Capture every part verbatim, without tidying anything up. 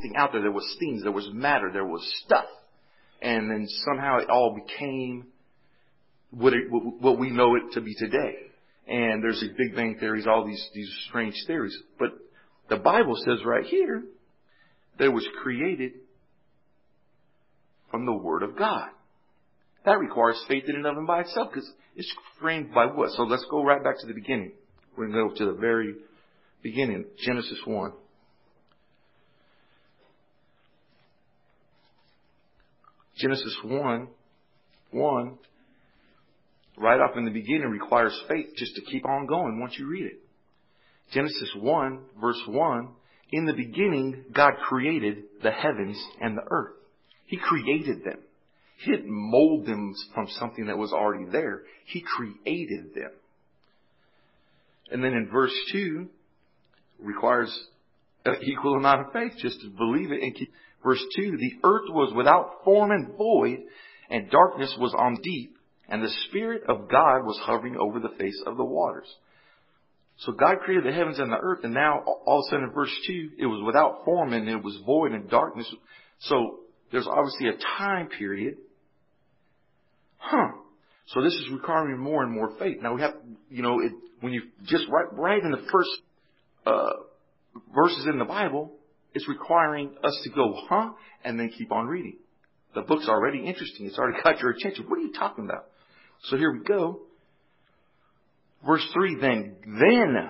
something out there. There was things, there was matter, there was stuff. And then somehow it all became what, it, what we know it to be today. And there's these Big Bang theories, all these, these strange theories. But the Bible says right here that it was created from the Word of God. That requires faith in and of and by itself, because it's framed by what? So let's go right back to the beginning. We're going to go to the very beginning, Genesis one. Genesis one, one, right off in the beginning requires faith just to keep on going once you read it. Genesis one, verse one, in the beginning, God created the heavens and the earth. He created them. He didn't mold them from something that was already there. He created them. And then in verse two, requires an equal amount of faith just to believe it. And keep. Verse two, the earth was without form and void, and darkness was on deep, and the Spirit of God was hovering over the face of the waters. So God created the heavens and the earth, and now all of a sudden in verse two, it was without form and it was void and darkness. So there's obviously a time period. Huh. So this is requiring more and more faith. Now we have, you know, it, when you just right, right in the first uh, verses in the Bible, it's requiring us to go, huh? And then keep on reading. The book's already interesting. It's already got your attention. What are you talking about? So here we go. Verse three, then, then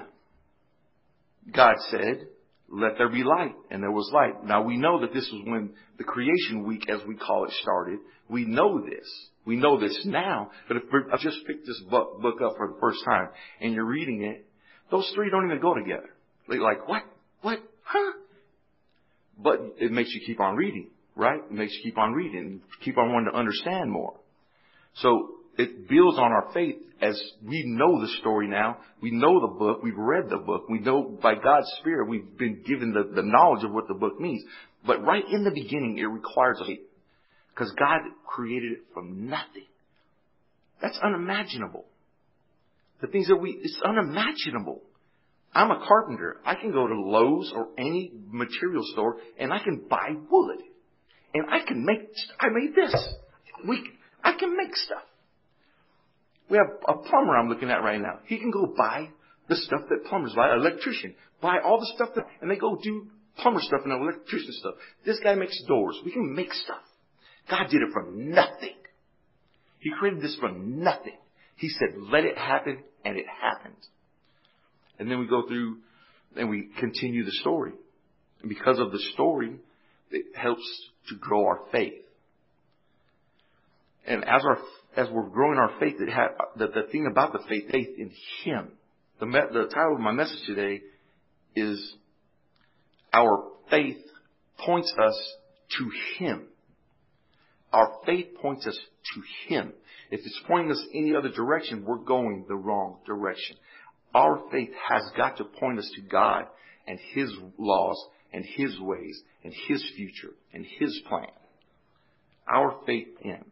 God said, let there be light. And there was light. Now we know that this was when the creation week, as we call it, started. We know this. We know this now. But if I just picked this book, book up for the first time and you're reading it, those three don't even go together. Like, like what? What? Huh? But it makes you keep on reading, right? It makes you keep on reading, keep on wanting to understand more. So it builds on our faith as we know the story now. We know the book. We've read the book. We know by God's Spirit we've been given the, the knowledge of what the book means. But right in the beginning, it requires faith. Because God created it from nothing. That's unimaginable. The things that we, it's unimaginable. I'm a carpenter. I can go to Lowe's or any material store and I can buy wood. And I can make, I made this. We, I can make stuff. We have a plumber I'm looking at right now. He can go buy the stuff that plumbers buy, an electrician. Buy all the stuff that, and they go do plumber stuff and electrician stuff. This guy makes doors. We can make stuff. God did it from nothing. He created this from nothing. He said, let it happen, and it happened. And then we go through and we continue the story. And because of the story, it helps to grow our faith. And as our as we're growing our faith, it ha- the, the thing about the faith, faith in Him. The, me- the title of my message today is Our Faith Points Us to Him. Our faith points us to Him. If it's pointing us any other direction, we're going the wrong direction. Our faith has got to point us to God and His laws and His ways and His future and His plan. Our faith in Him.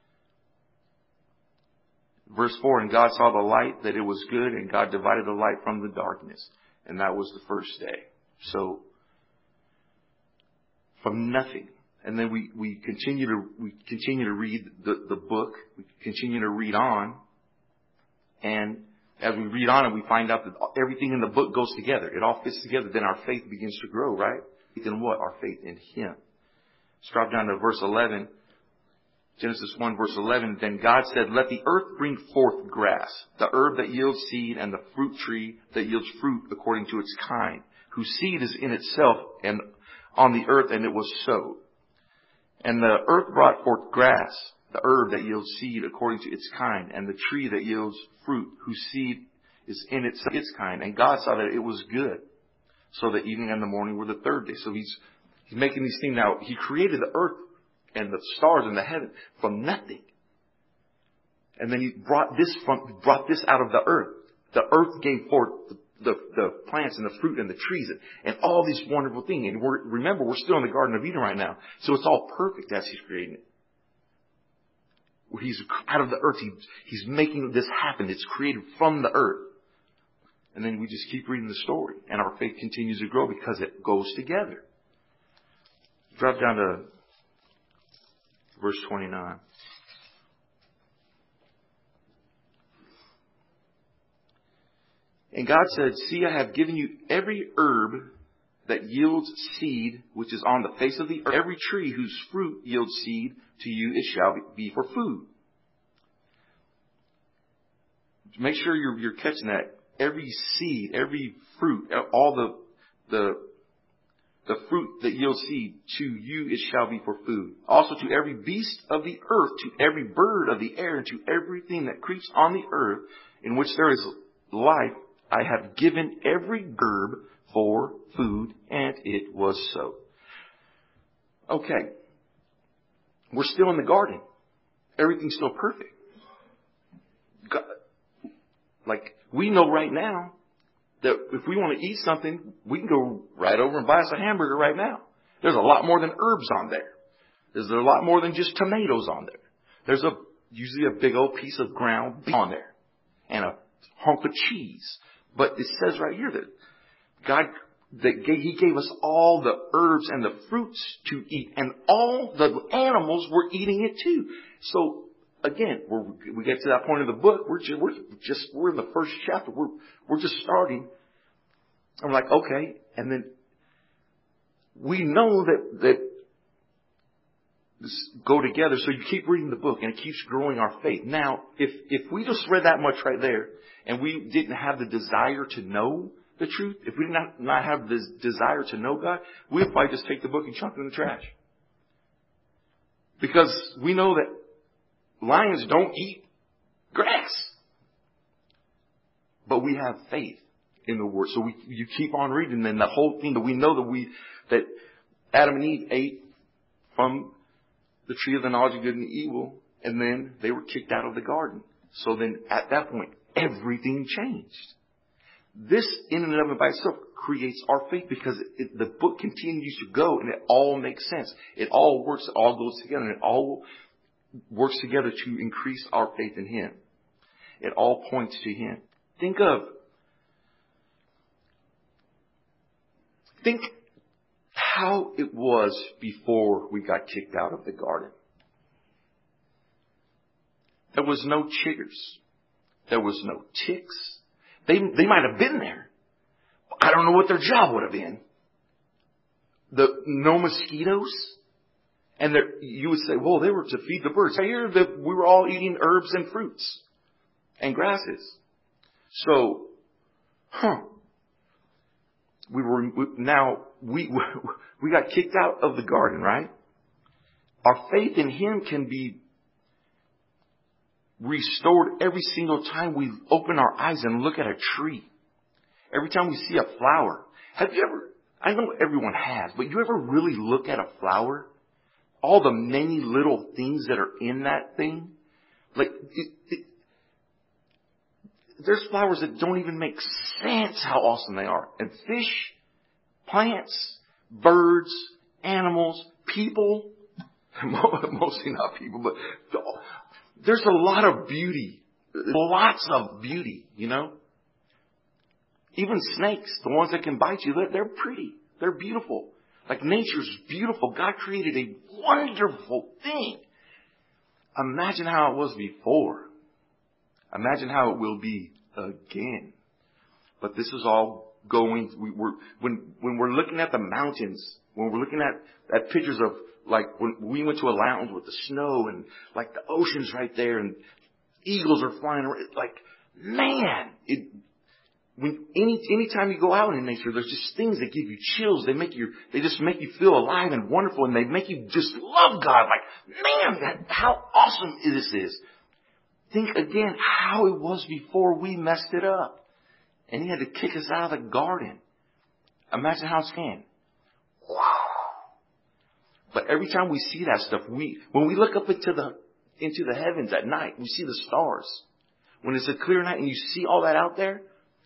Verse four, and God saw the light, that it was good, and God divided the light from the darkness. And that was the first day. So, from nothing. And then we, we continue to we continue to read the, the book. We continue to read on. And as we read on, and we find out that everything in the book goes together. It all fits together. Then our faith begins to grow, right? Faith in what? Our faith in Him. Let's drop down to verse eleven. Genesis one, verse eleven. Then God said, let the earth bring forth grass, the herb that yields seed, and the fruit tree that yields fruit according to its kind, whose seed is in itself and on the earth, and it was so. And the earth brought forth grass, the herb that yields seed according to its kind, and the tree that yields fruit, whose seed is in its, its kind. And God saw that it was good. So the evening and the morning were the third day. So he's, he's making these things now. He created the earth and the stars in the heaven from nothing. And then he brought this from, brought this out of the earth. The earth gave forth the, the, the plants and the fruit and the trees and, and all these wonderful things. And we're, remember, we're still in the Garden of Eden right now. So it's all perfect as He's creating it. Where He's out of the earth. He, he's making this happen. It's created from the earth. And then we just keep reading the story. And our faith continues to grow because it goes together. Drop down to verse twenty-nine. And God said, see, I have given you every herb that yields seed, which is on the face of the earth. Every tree whose fruit yields seed, to you it shall be for food. Make sure you're, you're catching that. Every seed, every fruit, all the, the, the fruit that yields seed, to you it shall be for food. Also to every beast of the earth, to every bird of the air, and to everything that creeps on the earth, in which there is life, I have given every herb for food, and it was so. Okay. We're still in the garden. Everything's still perfect. God, like, we know right now that if we want to eat something, we can go right over and buy us a hamburger right now. There's a lot more than herbs on there. There's a lot more than just tomatoes on there. There's a usually a big old piece of ground beef on there and a hunk of cheese. But it says right here that God, that He gave us all the herbs and the fruits to eat, and all the animals were eating it too. So again, we're, we get to that point of the book. We're just, we're just we're in the first chapter. We're we're just starting. I'm like, okay, and then we know that that this go together. So you keep reading the book, and it keeps growing our faith. Now, if if we just read that much right there, and we didn't have the desire to know the truth, if we did not, not have this desire to know God, we'd probably just take the book and chuck it in the trash. Because we know that lions don't eat grass. But we have faith in the Word. So we, you keep on reading, and the whole thing that we know that we, that Adam and Eve ate from the tree of the knowledge of good and evil, and then they were kicked out of the garden. So then at that point, everything changed. This in and of it by itself creates our faith, because it, the book continues to go, and it all makes sense. It all works. It all goes together, and it all works together to increase our faith in Him. It all points to Him. Think of, think how it was before we got kicked out of the garden. There was no chiggers. There was no ticks. They, they might have been there. I don't know what their job would have been. The, no mosquitoes. And there, you would say, well, they were to feed the birds. I hear that we were all eating herbs and fruits and grasses. So, huh. We were, now, we, we got kicked out of the garden, right? Our faith in Him can be restored every single time we open our eyes and look at a tree. Every time we see a flower. Have you ever, I know everyone has, but you ever really look at a flower? All the many little things that are in that thing? Like, it, it, there's flowers that don't even make sense how awesome they are. And fish, plants, birds, animals, people, mostly not people, but there's a lot of beauty. Lots of beauty, you know. Even snakes, the ones that can bite you, they're, they're pretty. They're beautiful. Like, nature's beautiful. God created a wonderful thing. Imagine how it was before. Imagine how it will be again. But this is all going, we, we're, when, when we're looking at the mountains, when we're looking at, at pictures of, like, when we went to a lounge with the snow and, like, the ocean's right there and eagles are flying around. Like, man, it, when any, anytime you go out in nature, there's just things that give you chills. They make you, they just make you feel alive and wonderful, and they make you just love God. Like, man, that, how awesome this is. Think again how it was before we messed it up. And He had to kick us out of the garden. Imagine how it's going. Wow. But every time we see that stuff, we, when we look up into the, into the heavens at night, we see the stars. When it's a clear night and you see all that out there,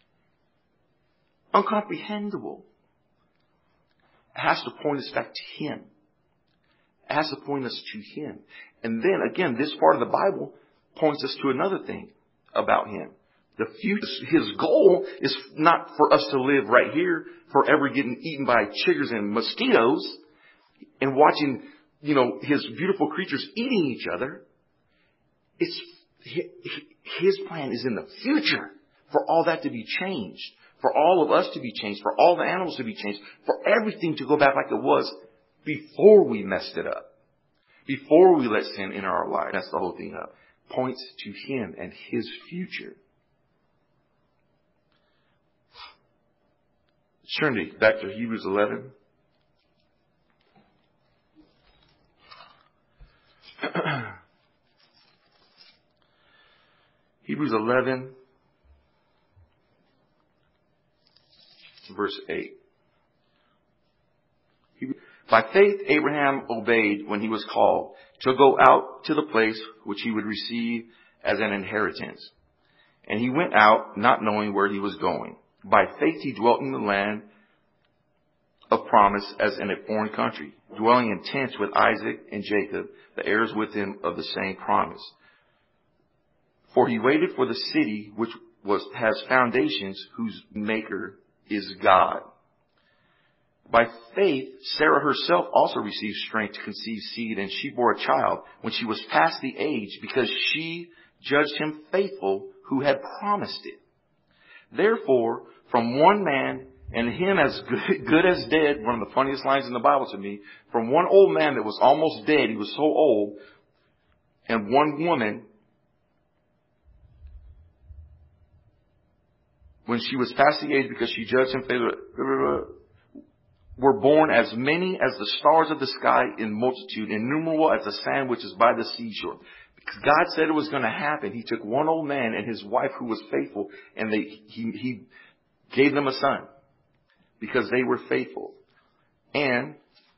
incomprehensible. It has to point us back to Him. It has to point us to Him. And then again, this part of the Bible points us to another thing about Him. The future, His goal is not for us to live right here forever getting eaten by chiggers and mosquitoes. and watching, you know, his beautiful creatures eating each other. It's, his plan is in the future for all that to be changed, for all of us to be changed, for all the animals to be changed, for everything to go back like it was before we messed it up, before we let sin enter our life. That's the whole thing up. Points to him and his future. Turn to back to Hebrews eleven. Hebrews eleven, verse eight. By faith, Abraham obeyed when he was called to go out to the place which he would receive as an inheritance. And he went out not knowing where he was going. By faith, he dwelt in the land of promise as in a foreign country, dwelling in tents with Isaac and Jacob, the heirs with him of the same promise. For he waited for the city which was, has foundations, whose maker is God. By faith, Sarah herself also received strength to conceive seed, and she bore a child when she was past the age, because she judged him faithful who had promised it. Therefore, from one man, and him as good, good as dead, one of the funniest lines in the Bible to me, from one old man that was almost dead, he was so old, and one woman, when she was past the age because she judged him faithful, were born as many as the stars of the sky in multitude, innumerable as the sand which is by the seashore. Because God said it was going to happen. He took one old man and his wife who was faithful, and they, he, he gave them a son because they were faithful. And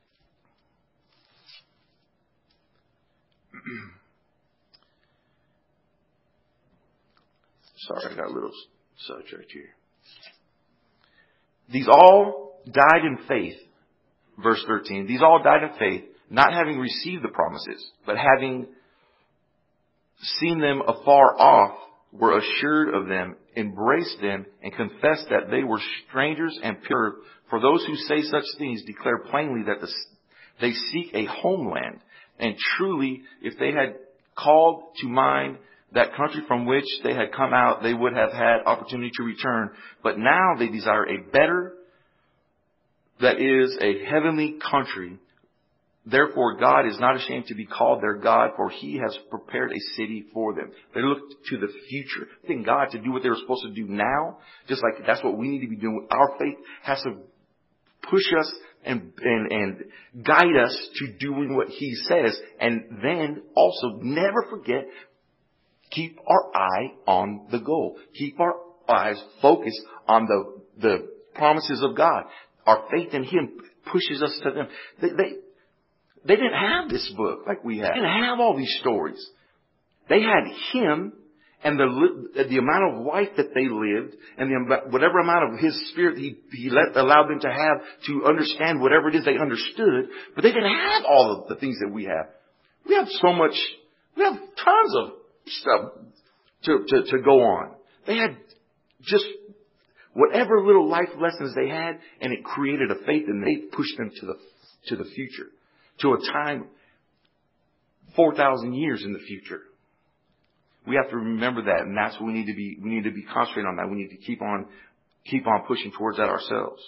sorry, I got a little sidetracked here. These all died in faith. Verse thirteen. These all died in faith, not having received the promises, but having seen them afar off, were assured of them, embraced them, and confessed that they were strangers and pure. For those who say such things declare plainly that the, they seek a homeland. And truly, if they had called to mind that country from which they had come out, they would have had opportunity to return. But now they desire a better, that is a heavenly country. Therefore, God is not ashamed to be called their God, for he has prepared a city for them. They looked to the future. I think God to do what they were supposed to do now, just like that's what we need to be doing. Our faith has to push us and, and, and guide us to doing what he says. And then also never forget, keep our eye on the goal. Keep our eyes focused on the, the promises of God. Our faith in him pushes us to them. They, they, they didn't have this book like we have. They didn't have all these stories. They had him and the the amount of life that they lived, and the whatever amount of his spirit he he let allowed them to have to understand whatever it is they understood. But they didn't have all of the things that we have. We have so much. We have tons of stuff to to, to go on. They had just whatever little life lessons they had, and it created a faith, and they pushed them to the to the future, to a time four thousand years in the future. We have to remember that, and that's what we need to be. We need to be concentrating on that. We need to keep on keep on pushing towards that ourselves.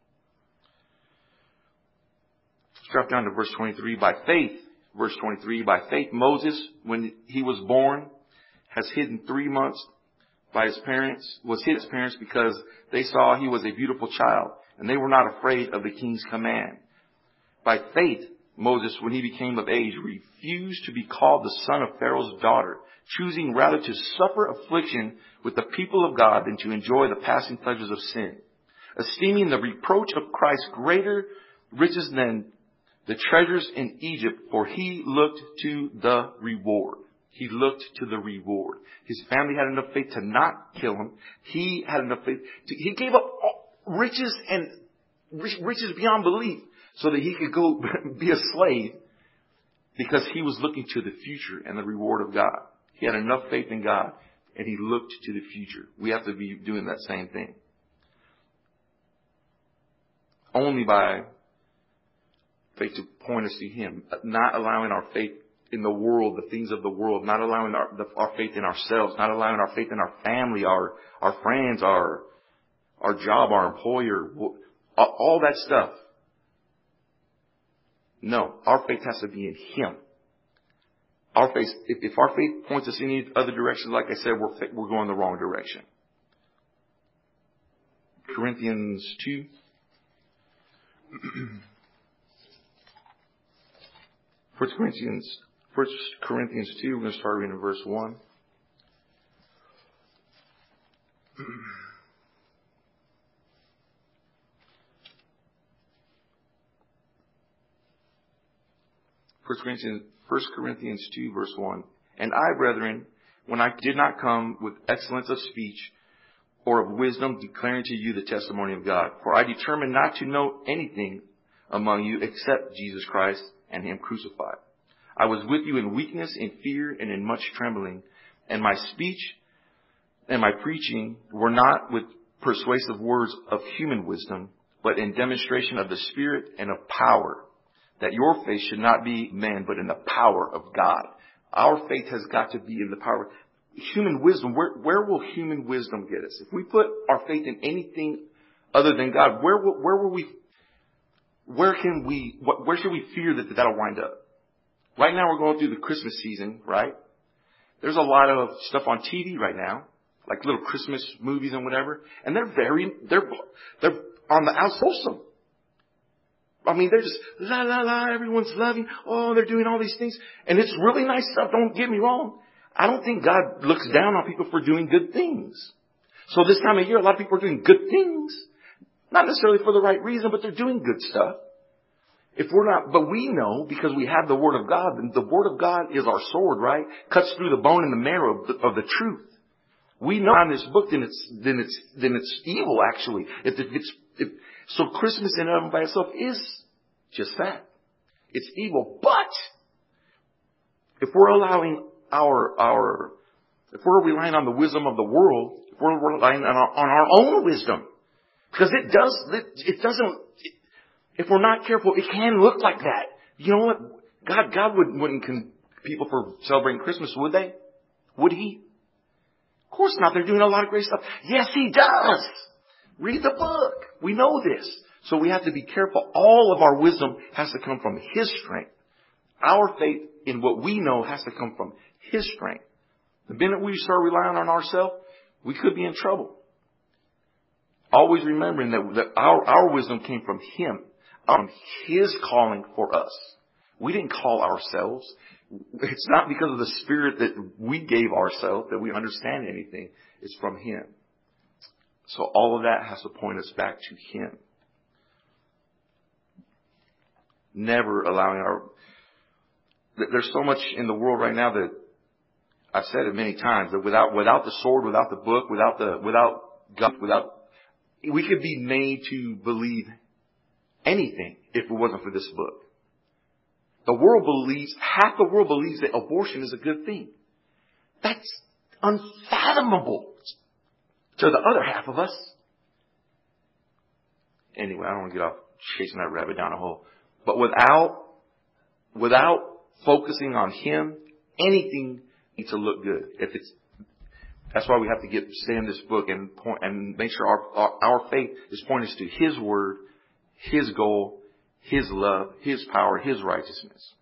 Let's drop down to verse twenty-three. By faith, verse twenty-three. By faith, Moses, when he was born, has hidden three months by his parents, was hid his parents because they saw he was a beautiful child, and they were not afraid of the king's command. By faith, Moses, when he became of age, refused to be called the son of Pharaoh's daughter, choosing rather to suffer affliction with the people of God than to enjoy the passing pleasures of sin, esteeming the reproach of Christ greater riches than the treasures in Egypt, for he looked to the reward. He looked to the reward. His family had enough faith to not kill him. He had enough faith to, he gave up riches and riches beyond belief so that he could go be a slave, because he was looking to the future and the reward of God. He had enough faith in God, and he looked to the future. We have to be doing that same thing. Only by faith to point us to Him. Not allowing our faith in the world, the things of the world. Not allowing our, the, our faith in ourselves. Not allowing our faith in our family, our, our friends, our, our job, our employer. All that stuff. No, our faith has to be in Him. Our faith, if, if our faith points us in any other direction, like I said, we're, we're going the wrong direction. Corinthians two. First Corinthians, First Corinthians two, we're going to start reading in verse one. First Corinthians, First Corinthians two, verse one. And I, brethren, when I did not come with excellence of speech or of wisdom, declaring to you the testimony of God, for I determined not to know anything among you except Jesus Christ and Him crucified. I was with you in weakness, in fear, and in much trembling. And my speech and my preaching were not with persuasive words of human wisdom, but in demonstration of the Spirit and of power, that your faith should not be man, but in the power of God. Our faith has got to be in the power. Human wisdom, where, where will human wisdom get us? If we put our faith in anything other than God, where will, where will we, where can we, where should we fear that that'll wind up? Right now we're going through the Christmas season, right? There's a lot of stuff on T V right now, like little Christmas movies and whatever, and they're very, they're, they're on the outside. I mean, they're just, la, la, la, everyone's loving. Oh, they're doing all these things. And it's really nice stuff. Don't get me wrong. I don't think God looks down on people for doing good things. So this time of year, a lot of people are doing good things. Not necessarily for the right reason, but they're doing good stuff. If we're not, but we know because we have the Word of God, and the Word of God is our sword, right? Cuts through the bone and the marrow of the, of the truth. We know on this book, then it's, then it's, then it's evil actually. If, if it's, if, so Christmas in and of by itself is just that. It's evil. But if we're allowing our, our, if we're relying on the wisdom of the world, if we're relying on our, on our own wisdom, because it does, it, it doesn't, it, if we're not careful, it can look like that. You know what? God, God would, wouldn't con people for celebrating Christmas, would they? Would He? Of course not. They're doing a lot of great stuff. Yes, He does. Read the book. We know this. So we have to be careful. All of our wisdom has to come from His strength. Our faith in what we know has to come from His strength. The minute we start relying on ourselves, we could be in trouble. Always remembering that, that our, our wisdom came from Him, from His calling for us. We didn't call ourselves. It's not because of the Spirit that we gave ourselves that we understand anything. It's from Him. So all of that has to point us back to Him. Never allowing our... There's so much in the world right now that I've said it many times, that without without the sword, without the book, without the without God, without we could be made to believe anything if it wasn't for this book. The world believes, half the world believes that abortion is a good thing. That's unfathomable to the other half of us. Anyway, I don't want to get off chasing that rabbit down a hole. But without, without focusing on Him, anything needs to look good. If it's, that's why we have to get, stay in this book and point, and make sure our, our, our faith is pointing us to His Word, His goal, His love, His power, His righteousness.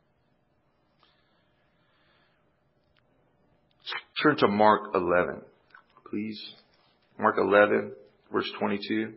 Turn to Mark eleven, please. Mark eleven, verse twenty-two.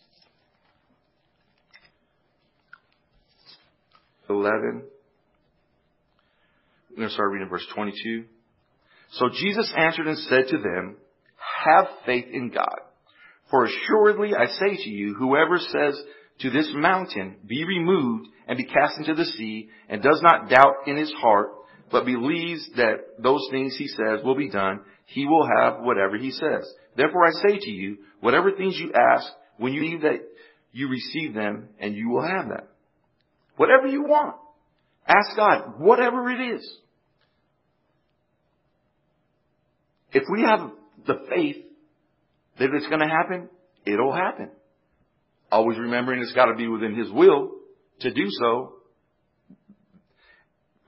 eleven. I'm going to start reading verse twenty-two. So Jesus answered and said to them, have faith in God. For assuredly I say to you, whoever says to this mountain, be removed and be cast into the sea, and does not doubt in his heart, but believes that those things he says will be done, he will have whatever he says. Therefore I say to you, whatever things you ask, when you believe that you receive them, and you will have them. Whatever you want. Ask God, whatever it is. If we have the faith that it's going to happen, it'll happen. Always remembering it's got to be within His will to do so.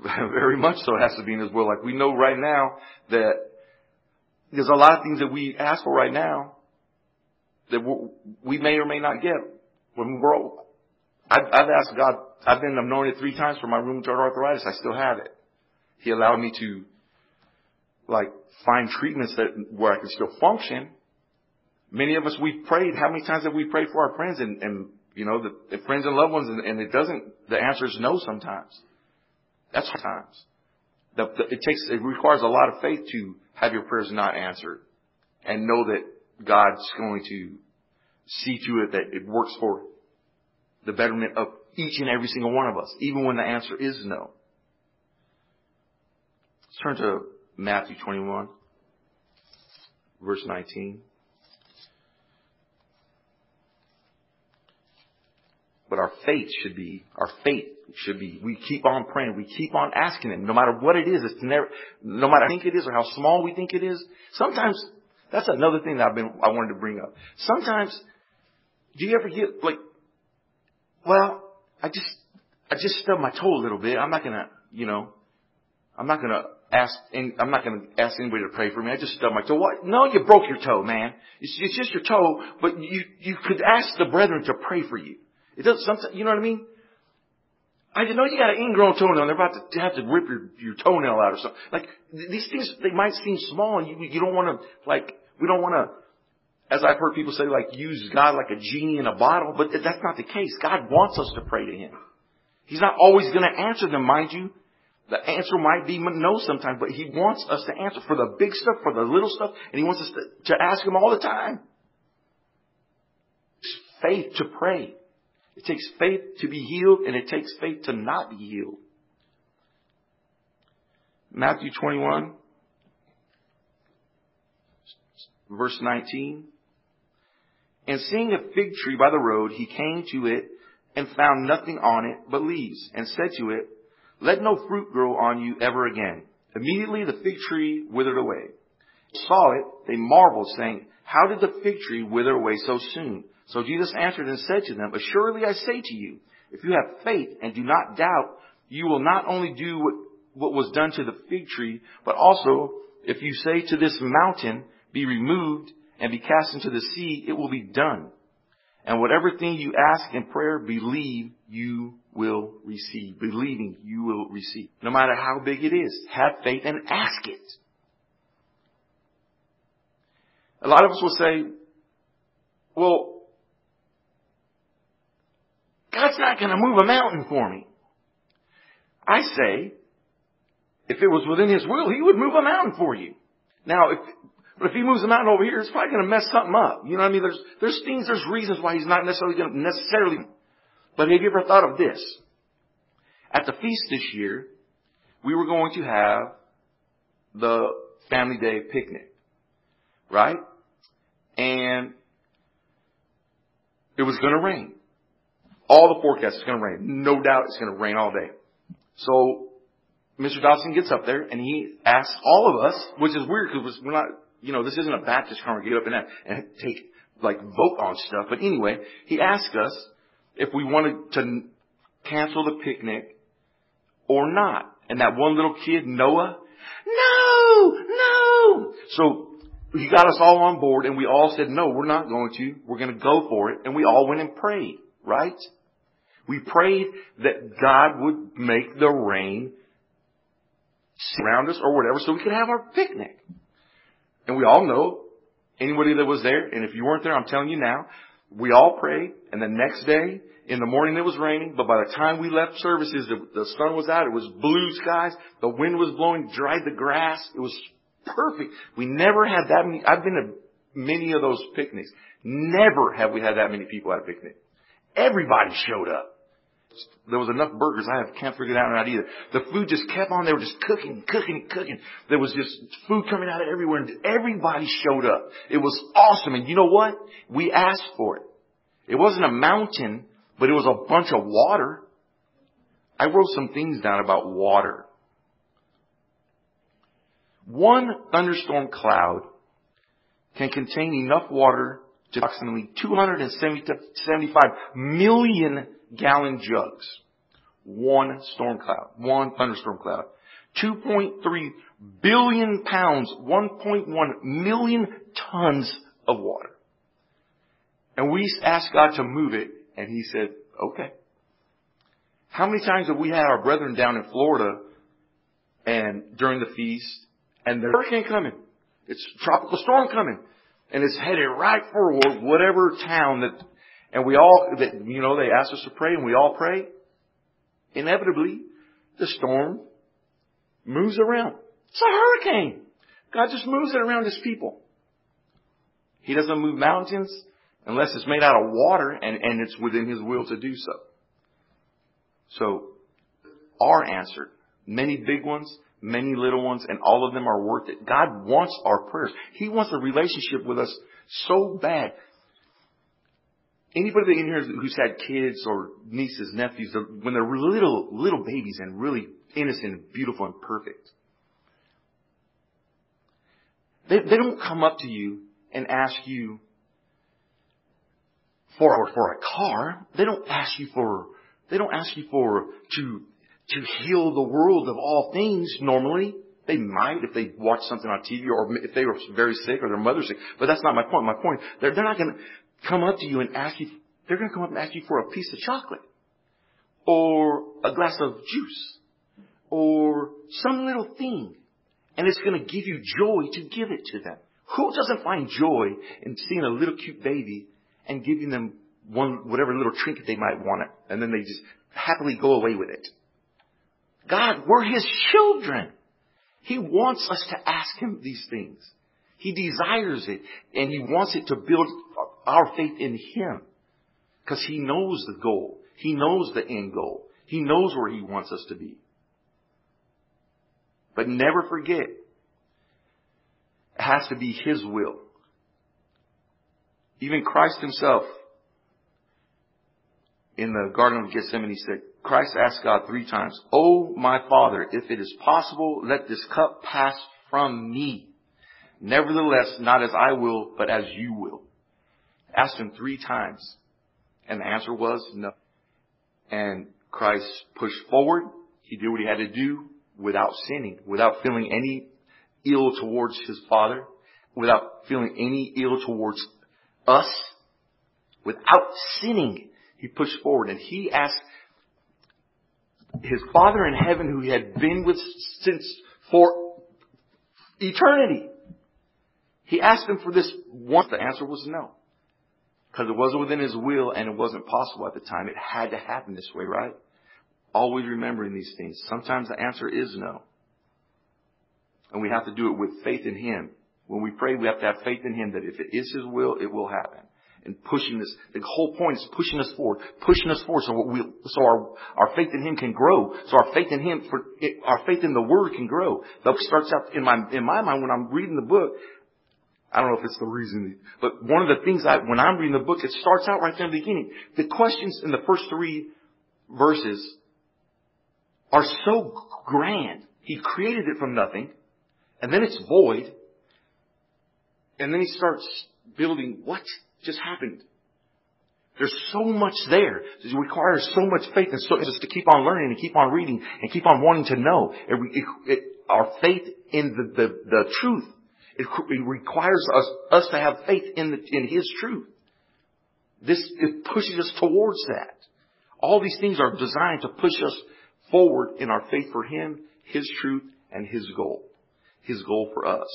Very much so it has to be in His will. Like we know right now that there's a lot of things that we ask for right now that we may or may not get. When we're all, I've asked God, I've been anointed three times for my rheumatoid arthritis. I still have it. He allowed me to like find treatments that where I can still function. Many of us, we've prayed. How many times have we prayed for our friends and, and you know, the, the friends and loved ones, and, and it doesn't, the answer is no sometimes. That's times. The, the, it takes, it requires a lot of faith to have your prayers not answered and know that God's going to see to it that it works for the betterment of each and every single one of us, even when the answer is no. Let's turn to Matthew twenty-one, verse nineteen. But our faith should be, our faith should be, we keep on praying, we keep on asking Him, no matter what it is, it's never, no matter how I think it is or how small we think it is. Sometimes, that's another thing that I've been, I wanted to bring up. Sometimes, do you ever get like, well, I just, I just stubbed my toe a little bit. I'm not gonna, you know, I'm not gonna ask, I'm not gonna ask anybody to pray for me. I just stubbed my toe. What? No, you broke your toe, man. It's, it's just your toe, but you, you could ask the brethren to pray for you. It does sometimes, you know what I mean? I didn't know you got an ingrown toenail and they're about to have to rip your, your toenail out or something. Like, these things, they might seem small and you, you don't want to, like, we don't want to, as I've heard people say, like, use God like a genie in a bottle, but that's not the case. God wants us to pray to Him. He's not always going to answer them, mind you. The answer might be no sometimes, but He wants us to answer for the big stuff, for the little stuff, and He wants us to, to ask Him all the time. It's faith to pray. It takes faith to be healed, and it takes faith to not be healed. Matthew twenty-one, verse nineteen. And seeing a fig tree by the road, He came to it and found nothing on it but leaves, and said to it, Let no fruit grow on you ever again. Immediately the fig tree withered away. They saw it, they marveled, saying, How did the fig tree wither away so soon? So Jesus answered and said to them, Assuredly I say to you, if you have faith and do not doubt, you will not only do what, what was done to the fig tree, but also if you say to this mountain, Be removed and be cast into the sea, it will be done. And whatever thing you ask in prayer, believe you will receive. Believing you will receive. No matter how big it is, have faith and ask it. A lot of us will say, well, God's not going to move a mountain for me. I say, if it was within His will, He would move a mountain for you. Now, if, but if He moves a mountain over here, it's probably going to mess something up. You know what I mean? There's, there's things, there's reasons why He's not necessarily going to necessarily. But have you ever thought of this? At the feast this year, we were going to have the family day picnic. Right? And it was going to rain. All the forecasts, it's going to rain. No doubt it's going to rain all day. So Mister Dawson gets up there and he asks all of us, which is weird because we're not, you know, this isn't a Baptist congregation, get up and, and take, like, vote on stuff. But anyway, he asked us if we wanted to cancel the picnic or not. And that one little kid, Noah, no, no. So he got us all on board and we all said, no, we're not going to. We're going to go for it. And we all went and prayed, right? We prayed that God would make the rain surround us or whatever so we could have our picnic. And we all know, anybody that was there, and if you weren't there, I'm telling you now, we all prayed, and the next day, in the morning it was raining, but by the time we left services, the, the sun was out, it was blue skies, the wind was blowing, dried the grass, it was perfect. We never had that many, I've been to many of those picnics. Never have we had that many people at a picnic. Everybody showed up. There was enough burgers. I have, can't figure that out either. The food just kept on. They were just cooking, cooking, cooking. There was just food coming out of everywhere. And everybody showed up. It was awesome. And you know what? We asked for it. It wasn't a mountain, but it was a bunch of water. I wrote some things down about water. One thunderstorm cloud can contain enough water to approximately two hundred seventy-five million gallon jugs. One storm cloud. One thunderstorm cloud. two point three billion pounds. one point one million tons of water. And we asked God to move it, and He said, okay. How many times have we had our brethren down in Florida and during the feast, and there's a hurricane coming. It's a tropical storm coming. And it's headed right for whatever town that, and we all, that, you know, they asked us to pray and we all pray. Inevitably, the storm moves around. It's a hurricane. God just moves it around His people. He doesn't move mountains unless it's made out of water and, and it's within His will to do so. So, our answer, many big ones, many little ones, and all of them are worth it. God wants our prayers. He wants a relationship with us so bad. Anybody in here who's had kids or nieces, nephews, when they're little, little babies and really innocent and beautiful and perfect, they, they don't come up to you and ask you for, for a car. They don't ask you for, they don't ask you for, to, to heal the world of all things normally. They might if they watch something on T V or if they were very sick or their mother's sick. But that's not my point. My point, they're, they're not going to come up to you and ask you, they're going to come up and ask you for a piece of chocolate or a glass of juice or some little thing. And it's going to give you joy to give it to them. Who doesn't find joy in seeing a little cute baby and giving them one, whatever little trinket they might want it, and then they just happily go away with it? God, we're His children. He wants us to ask Him these things. He desires it, and He wants it to build our faith in Him. Because He knows the goal. He knows the end goal. He knows where He wants us to be. But never forget, it has to be His will. Even Christ Himself, in the Garden of Gethsemane, said, Christ asked God three times, "Oh, my Father, if it is possible, let this cup pass from me. Nevertheless, not as I will, but as you will." Asked Him three times. And the answer was no. And Christ pushed forward. He did what He had to do without sinning, without feeling any ill towards His Father, without feeling any ill towards us, without sinning. He pushed forward and He asked His Father in heaven, who He had been with since for eternity. He asked Him for this once. The answer was no. Because it wasn't within His will and it wasn't possible at the time. It had to happen this way, right? Always remembering these things. Sometimes the answer is no. And we have to do it with faith in Him. When we pray, we have to have faith in Him that if it is His will, it will happen. And pushing this, the whole point is pushing us forward, pushing us forward so we, so our, our faith in Him can grow. So our faith in Him, for it, our faith in the Word can grow. That starts out in my, in my mind when I'm reading the book. I don't know if it's the reason, but one of the things I, when I'm reading the book, it starts out right there in the beginning. The questions in the first three verses are so grand. He created it from nothing, and then it's void, and then He starts building what just happened. There's so much there. It requires so much faith and so just to keep on learning and keep on reading and keep on wanting to know. It, it, it, our faith in the, the, the truth. It, it requires us, us to have faith in the, in His truth. This, it pushes us towards that. All these things are designed to push us forward in our faith for Him, His truth, and His goal. His goal for us.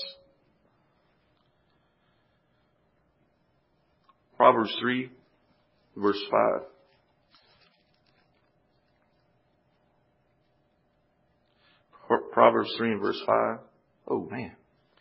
Proverbs three, verse five. Proverbs three and verse five. Oh man.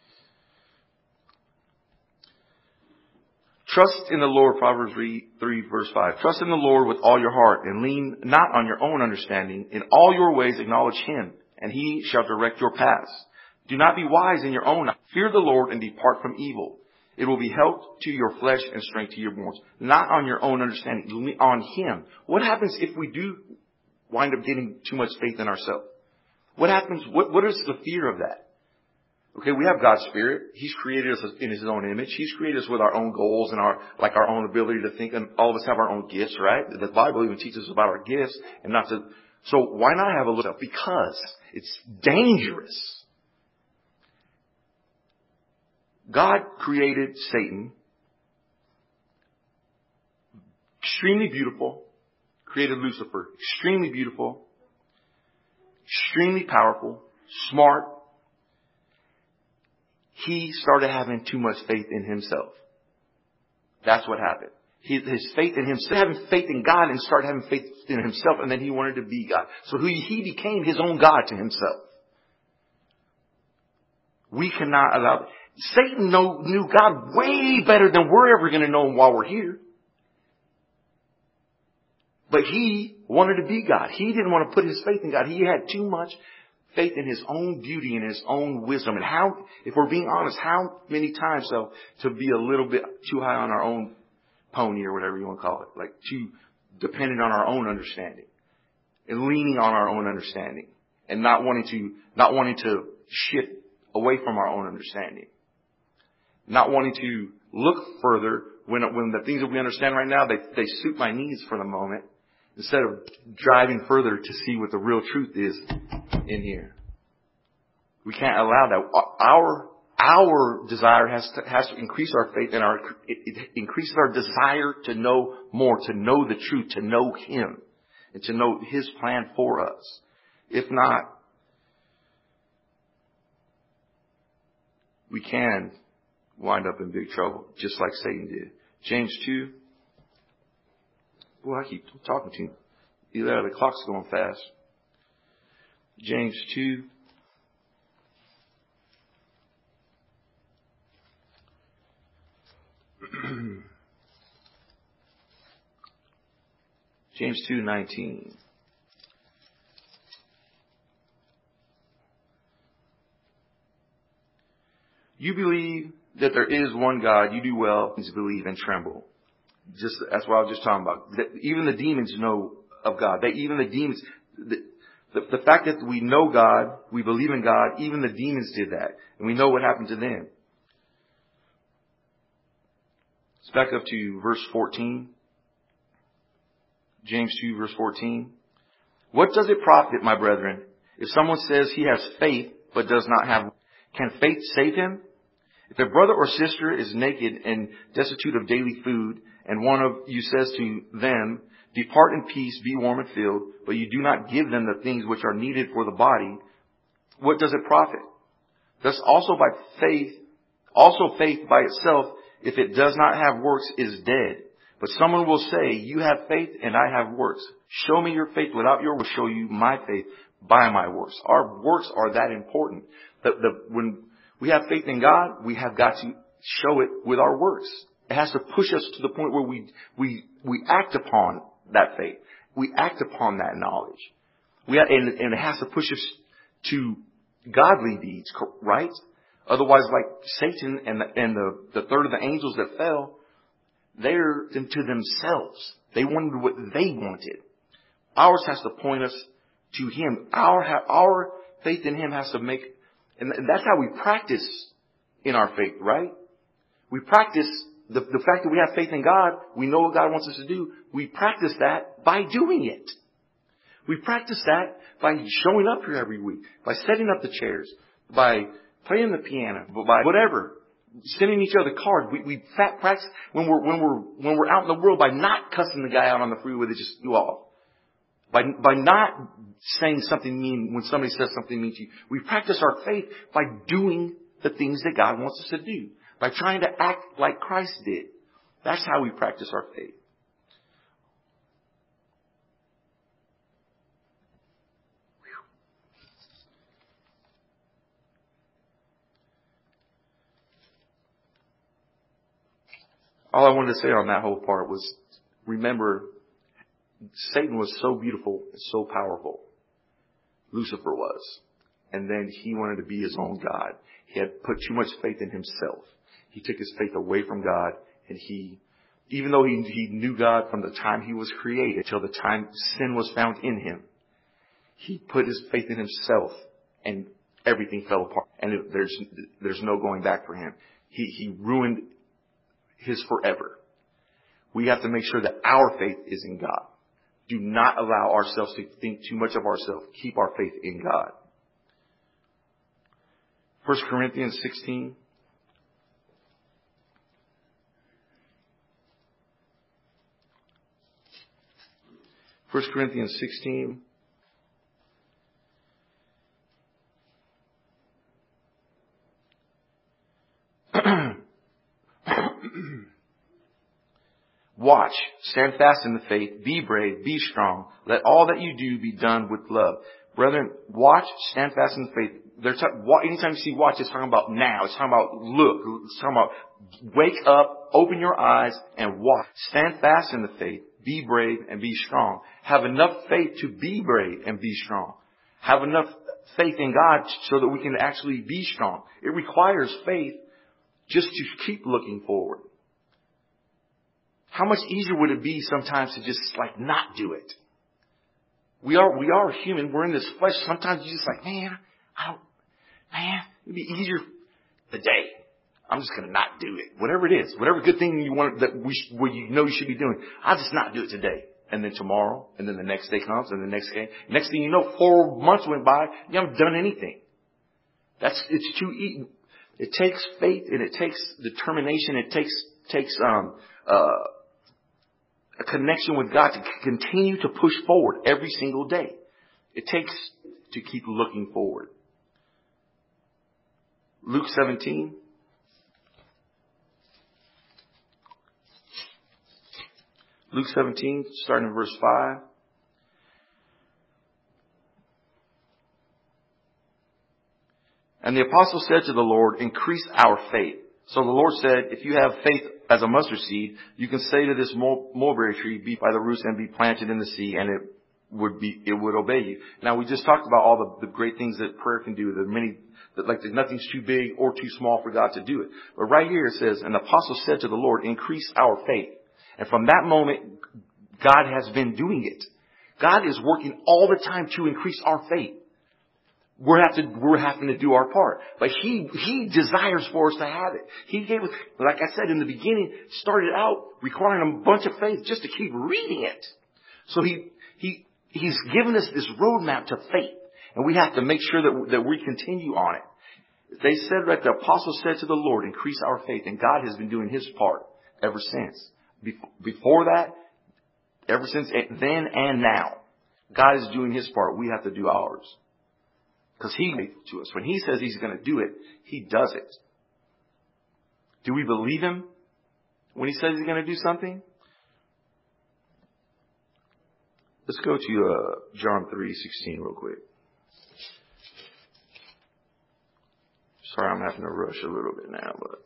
Trust in the Lord, Proverbs three, verse five. Trust in the Lord with all your heart and lean not on your own understanding. In all your ways acknowledge Him, and He shall direct your paths. Do not be wise in your own eyes. Fear the Lord and depart from evil. It will be health to your flesh and strength to your bones. Not on your own understanding, on Him. What happens if we do wind up getting too much faith in ourselves? What happens? What, what is the fear of that? Okay, we have God's Spirit. He's created us in His own image. He's created us with our own goals and our, like our own ability to think. And all of us have our own gifts, right? The Bible even teaches us about our gifts and not to So why not have a little? Because it's dangerous. God created Satan, extremely beautiful, created Lucifer, extremely beautiful, extremely powerful, smart. He started having too much faith in himself. That's what happened. His, his faith in himself, having faith in God and started having faith in himself, and then he wanted to be God. So he, he became his own God to himself. We cannot allow... Satan know, knew God way better than we're ever going to know him while we're here. But he wanted to be God. He didn't want to put his faith in God. He had too much faith in his own beauty and his own wisdom. And how, if we're being honest, how many times, though, to be a little bit too high on our own pony or whatever you want to call it, like too dependent on our own understanding and leaning on our own understanding and not wanting to, not wanting to shift away from our own understanding, not wanting to look further when, when the things that we understand right now, they, they suit my needs for the moment, instead of driving further to see what the real truth is in here. We can't allow that. Our, our desire has to, has to increase our faith, and our, it, it increases our desire to know more, to know the truth, to know Him, and to know His plan for us. If not, we can wind up in big trouble, just like Satan did. James two. Boy, I keep talking to you. Either the clock's going fast. James two. James two nineteen. You believe that there is one God. You do well to believe and tremble. Just that's what I was just talking about. That even the demons know of God. They even the demons. The, the, the fact that we know God, we believe in God. Even the demons did that, and we know what happened to them. Let's back up to verse fourteen. James two, verse fourteen. What does it profit, my brethren, if someone says he has faith but does not have? Can faith save him? If a brother or sister is naked and destitute of daily food, and one of you says to them, depart in peace, be warm and filled, but you do not give them the things which are needed for the body, what does it profit? Thus also by faith, also faith by itself, if it does not have works, is dead. But someone will say, you have faith and I have works. Show me your faith without your works. Show you my faith by my works. Our works are that important. The, the, when we have faith in God, we have got to show it with our works. It has to push us to the point where we, we, we act upon that faith. We act upon that knowledge. We have, and, and it has to push us to godly deeds, right? Otherwise, like Satan and the, and the, the third of the angels that fell, they're into themselves. They wanted what they wanted. Ours has to point us to Him. Our, our faith in Him has to make, and that's how we practice in our faith, right? We practice the, the fact that we have faith in God. We know what God wants us to do. We practice that by doing it. We practice that by showing up here every week, by setting up the chairs, by playing the piano, by whatever, sending each other cards. We, we practice when we're, when we're, when we're out in the world by not cussing the guy out on the freeway that just flew off. By, by not saying something mean when somebody says something mean to you. We practice our faith by doing the things that God wants us to do. By trying to act like Christ did. That's how we practice our faith. All I wanted to say on that whole part was, remember, Satan was so beautiful and so powerful. Lucifer was. And then he wanted to be his own God. He had put too much faith in himself. He took his faith away from God, and he, even though he, he knew God from the time he was created till the time sin was found in him, he put his faith in himself, and everything fell apart. And it, there's there's no going back for him. He he ruined his forever. We have to make sure that our faith is in God. Do not allow ourselves to think too much of ourselves. Keep our faith in God. First Corinthians sixteen. First Corinthians sixteen. Watch, stand fast in the faith, be brave, be strong. Let all that you do be done with love. Brethren, watch, stand fast in the faith. There's anytime you see watch, it's talking about now. It's talking about look. It's talking about wake up, open your eyes, and watch. Stand fast in the faith, be brave, and be strong. Have enough faith to be brave and be strong. Have enough faith in God so that we can actually be strong. It requires faith just to keep looking forward. How much easier would it be sometimes to just like not do it? We are, we are human. We're in this flesh. Sometimes you're just like, man, I don't, man, it'd be easier today. I'm just going to not do it. Whatever it is, whatever good thing you want that we, sh- what you know you should be doing, I'll just not do it today. And then tomorrow, and then the next day comes, and the next day, next thing you know, four months went by, you haven't done anything. That's, it's too easy. It takes faith and it takes determination. It takes, takes, um, uh, a connection with God to continue to push forward every single day. It takes to keep looking forward. Luke seventeen. Luke seventeen, starting in verse five. And the apostle said to the Lord, increase our faith. So the Lord said, if you have faith as a mustard seed, you can say to this mulberry tree, be by the roots and be planted in the sea, and it would be, it would obey you. Now we just talked about all the, the great things that prayer can do. There are many, that like there's nothing's too big or too small for God to do it. But right here it says, and the apostle said to the Lord, increase our faith. And from that moment, God has been doing it. God is working all the time to increase our faith. We're have to, we're having to do our part. But He, He desires for us to have it. He gave us, like I said in the beginning, started out requiring a bunch of faith just to keep reading it. So He, He, He's given us this roadmap to faith. And we have to make sure that, that we continue on it. They said that the apostle said to the Lord, increase our faith. And God has been doing His part ever since. Before that, ever since then and now, God is doing His part. We have to do ours. Because He made it to us. When He says He's going to do it, He does it. Do we believe Him when He says He's going to do something? Let's go to uh, John three sixteen real quick. Sorry, I'm having to rush a little bit now, but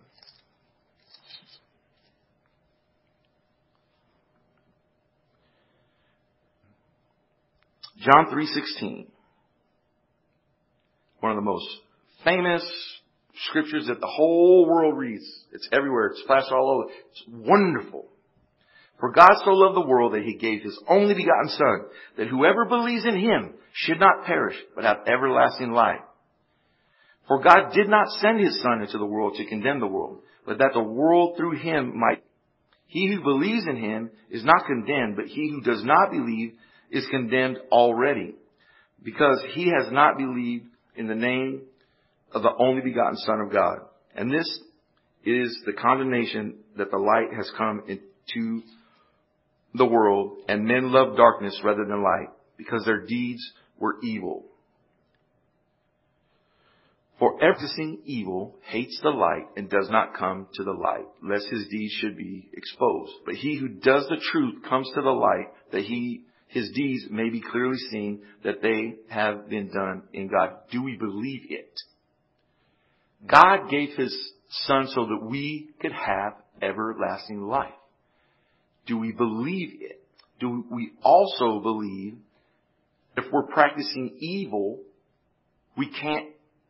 John three sixteen. One of the most famous scriptures that the whole world reads. It's everywhere. It's flashed all over. It's wonderful. For God so loved the world that He gave His only begotten Son, that whoever believes in Him should not perish, but have everlasting life. For God did not send His Son into the world to condemn the world, but that the world through Him might. He who believes in Him is not condemned, but he who does not believe is condemned already, because he has not believed in the name of the only begotten Son of God. And this is the condemnation, that the light has come into the world, and men love darkness rather than light, because their deeds were evil. For everything evil hates the light and does not come to the light, lest his deeds should be exposed. But he who does the truth comes to the light, that he his deeds may be clearly seen, that they have been done in God. Do we believe it? God gave His Son so that we could have everlasting life. Do we believe it? Do we also believe if we're practicing evil, we can't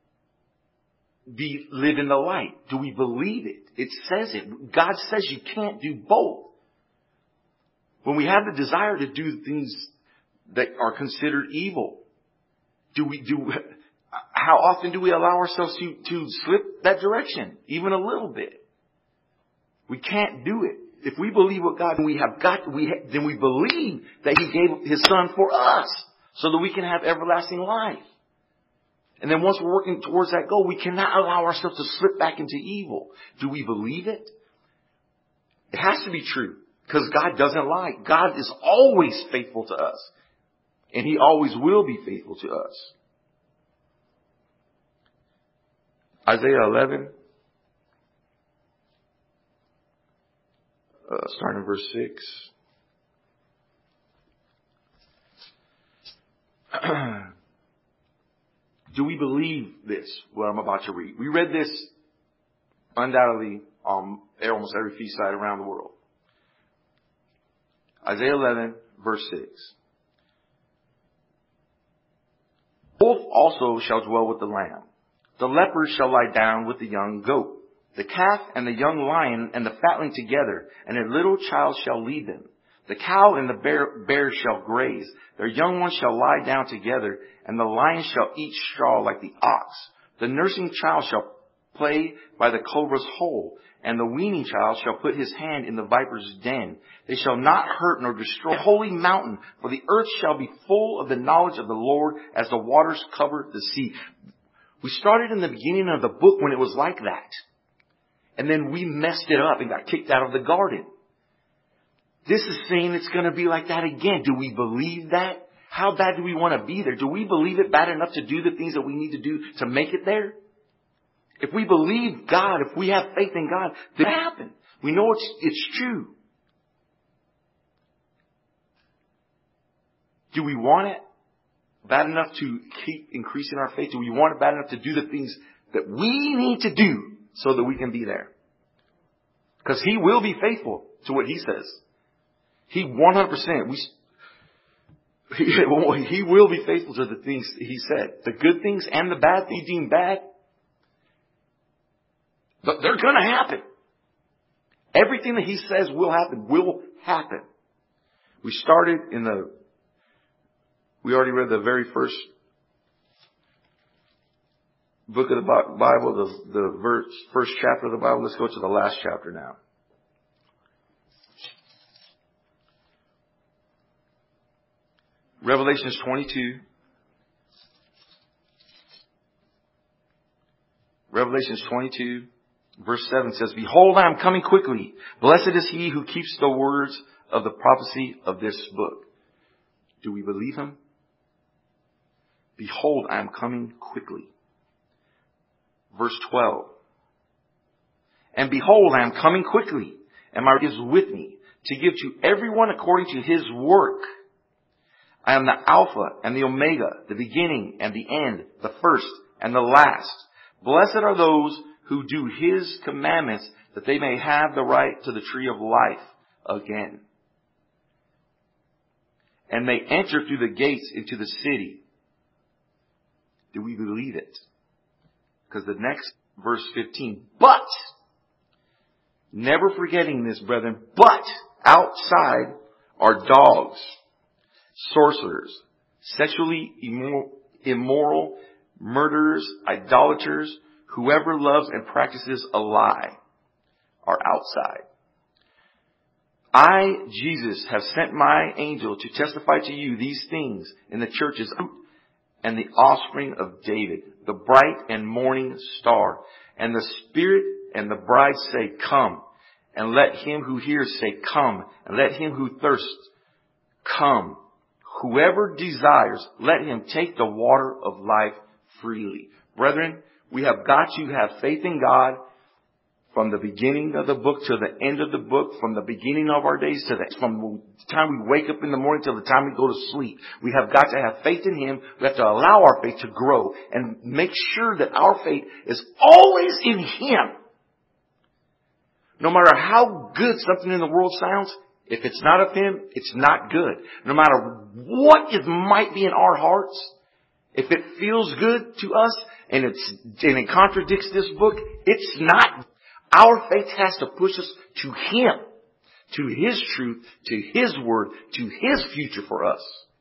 be live in the light? Do we believe it? It says it. God says you can't do both. When we have the desire to do things that are considered evil, do we do? How often do we allow ourselves to, to slip that direction? Even a little bit. We can't do it. if we believe what God, we have got, we ha, then we believe that He gave His Son for us so that we can have everlasting life. And then once we're working towards that goal, we cannot allow ourselves to slip back into evil. Do we believe it? It has to be true because God doesn't lie. God is always faithful to us. And He always will be faithful to us. Isaiah eleven. Uh, starting in verse six. Do we believe this, what I'm about to read? We read this undoubtedly on almost every feast site around the world. Isaiah eleven, verse six. The wolf also shall dwell with the lamb. The leopard shall lie down with the young goat. The calf and the young lion and the fatling together, and a little child shall lead them. The cow and the bear, bear shall graze. Their young ones shall lie down together, and the lion shall eat straw like the ox. The nursing child shall play by the cobra's hole, and the weaning child shall put his hand in the viper's den. They shall not hurt nor destroy the holy mountain, for the earth shall be full of the knowledge of the Lord as the waters cover the sea. We started in the beginning of the book when it was like that. And then we messed it up and got kicked out of the garden. This is saying it's going to be like that again. Do we believe that? How bad do we want to be there? Do we believe it bad enough to do the things that we need to do to make it there? If we believe God, if we have faith in God, then it will happen. We know it's, it's true. Do we want it bad enough to keep increasing our faith? Do we want it bad enough to do the things that we need to do so that we can be there? Because He will be faithful to what He says. He one hundred percent. We, he, he will be faithful to the things He said. The good things and the bad things He deemed bad, but they're going to happen. Everything that He says will happen, will happen. We started in the, we already read the very first book of the Bible, the, the verse, first chapter of the Bible. Let's go to the last chapter now. Revelations twenty-two. Revelations twenty-two, verse seven says, Behold, I am coming quickly. Blessed is he who keeps the words of the prophecy of this book. Do we believe Him? Behold, I am coming quickly. Verse twelve. And behold, I am coming quickly, and my is with me, to give to everyone according to his work. I am the Alpha and the Omega, the beginning and the end, the first and the last. Blessed are those who do His commandments, that they may have the right to the tree of life again, and may enter through the gates into the city. Do we believe it? Because the next verse fifteen, but, never forgetting this, brethren, but outside are dogs, sorcerers, sexually immoral, immoral, murderers, idolaters, whoever loves and practices a lie are outside. I, Jesus, have sent my angel to testify to you these things in the churches and the offspring of David, the bright and morning star. And the Spirit and the bride say, Come. And let him who hears say, Come. And let him who thirsts come. Whoever desires, let him take the water of life freely. Brethren, we have got to have faith in God from the beginning of the book to the end of the book, from the beginning of our days to the, from the time we wake up in the morning till the time we go to sleep. We have got to have faith in Him. We have to allow our faith to grow and make sure that our faith is always in Him. No matter how good something in the world sounds, if it's not of Him, it's not good. No matter what it might be in our hearts, if it feels good to us and it's and it contradicts this book, it's not. Our faith has to push us to Him, to His truth, to His word, to His future for us.